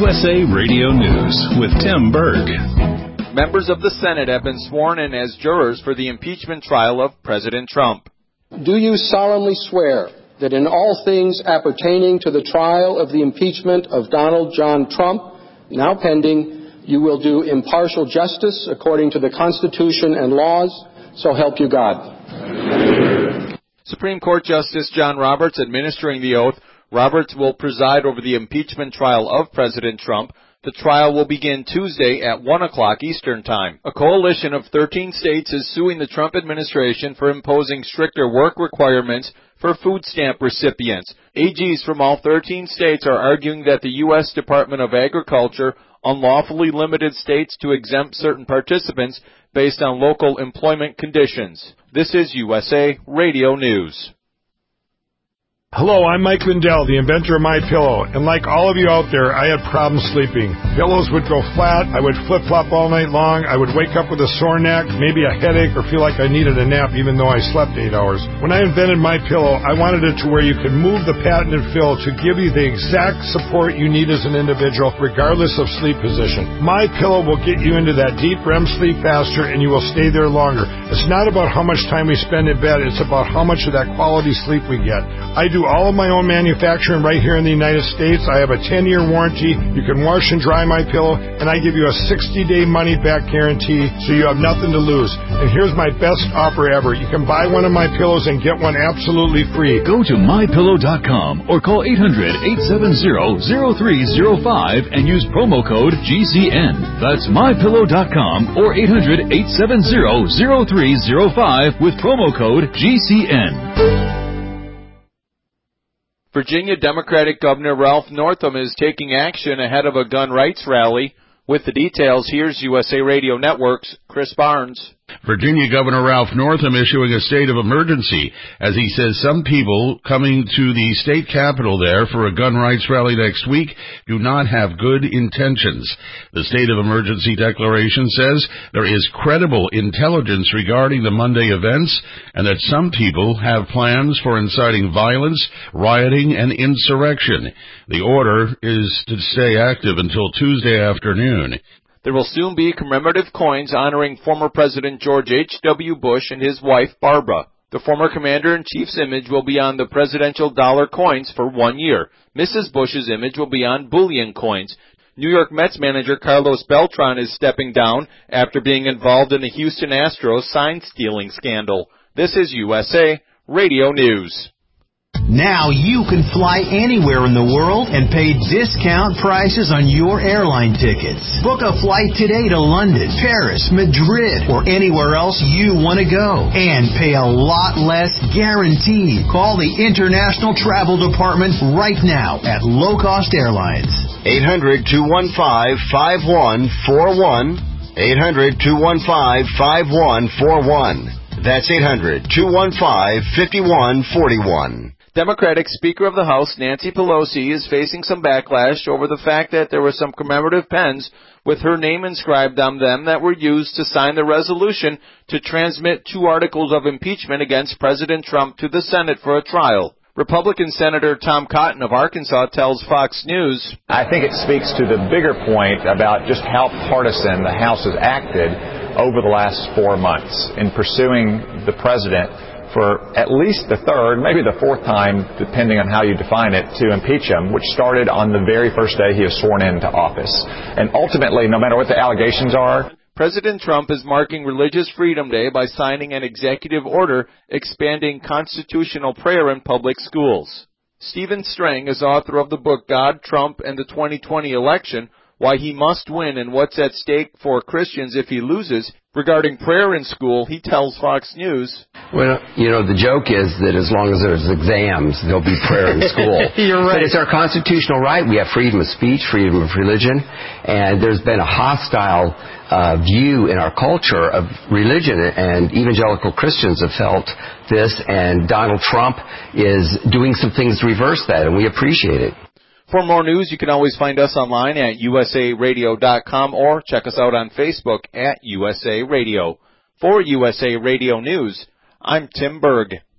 USA Radio News with Tim Berg. Members of the Senate have been sworn in as jurors for the impeachment trial of President Trump. Do you solemnly swear that in all things appertaining to the trial of the impeachment of Donald John Trump, now pending, you will do impartial justice according to the Constitution and laws, so help you God? Supreme Court Justice John Roberts administering the oath. Roberts will preside over the impeachment trial of President Trump. The trial will begin Tuesday at 1 o'clock Eastern Time. A coalition of 13 states is suing the Trump administration for imposing stricter work requirements for food stamp recipients. AGs from all 13 states are arguing that the U.S. Department of Agriculture unlawfully limited states to exempt certain participants based on local employment conditions. This is USA Radio News. Hello, I'm Mike Lindell, the inventor of MyPillow, and like all of you out there, I had problems sleeping. Pillows would go flat, I would flip-flop all night long, I would wake up with a sore neck, maybe a headache, or feel like I needed a nap even though I slept 8 hours. When I invented MyPillow, I wanted it to where you could move the patented fill to give you the exact support you need as an individual, regardless of sleep position. MyPillow will get you into that deep REM sleep faster, and you will stay there longer. It's not about how much time we spend in bed, it's about how much of that quality sleep we get. I do all of my own manufacturing right here in the United States. I have a 10-year warranty. You can wash and dry MyPillow, and I give you a 60-day money-back guarantee, so you have nothing to lose. And here's my best offer ever. You can buy one of my pillows and get one absolutely free. Go to MyPillow.com or call 800-870-0305 and use promo code GCN. That's MyPillow.com or 800-870-0305 with promo code GCN. Virginia Democratic Governor Ralph Northam is taking action ahead of a gun rights rally. With the details, here's USA Radio Network's Chris Barnes. Virginia Governor Ralph Northam issuing a state of emergency as he says some people coming to the state capitol there for a gun rights rally next week do not have good intentions. The state of emergency declaration says there is credible intelligence regarding the Monday events and that some people have plans for inciting violence, rioting, and insurrection. The order is to stay active until Tuesday afternoon. There will soon be commemorative coins honoring former President George H.W. Bush and his wife, Barbara. The former commander-in-chief's image will be on the presidential dollar coins for 1 year. Mrs. Bush's image will be on bullion coins. New York Mets manager Carlos Beltran is stepping down after being involved in the Houston Astros sign-stealing scandal. This is USA Radio News. Now you can fly anywhere in the world and pay discount prices on your airline tickets. Book a flight today to London, Paris, Madrid, or anywhere else you want to go. And pay a lot less guaranteed. Call the International Travel Department right now at Low Cost Airlines. 800-215-5141. 800-215-5141. That's 800-215-5141. Democratic Speaker of the House Nancy Pelosi is facing some backlash over the fact that there were some commemorative pens with her name inscribed on them that were used to sign the resolution to transmit 2 articles of impeachment against President Trump to the Senate for a trial. Republican Senator Tom Cotton of Arkansas tells Fox News, I think it speaks to the bigger point about just how partisan the House has acted over the last 4 months in pursuing the president for at least the third, maybe the fourth time, depending on how you define it, to impeach him, which started on the very first day he was sworn into office. And ultimately, no matter what the allegations are, President Trump is marking Religious Freedom Day by signing an executive order expanding constitutional prayer in public schools. Stephen Strang is author of the book God, Trump, and the 2020 Election, Why He Must Win and What's at Stake for Christians If He Loses. Regarding prayer in school, he tells Fox News, well, the joke is that as long as there's exams, there'll be prayer in school. You're right. But it's our constitutional right. We have freedom of speech, freedom of religion, and there's been a hostile view in our culture of religion, and evangelical Christians have felt this, and Donald Trump is doing some things to reverse that, and we appreciate it. For more news, you can always find us online at usaradio.com or check us out on Facebook at USA Radio. For USA Radio News, I'm Tim Berg.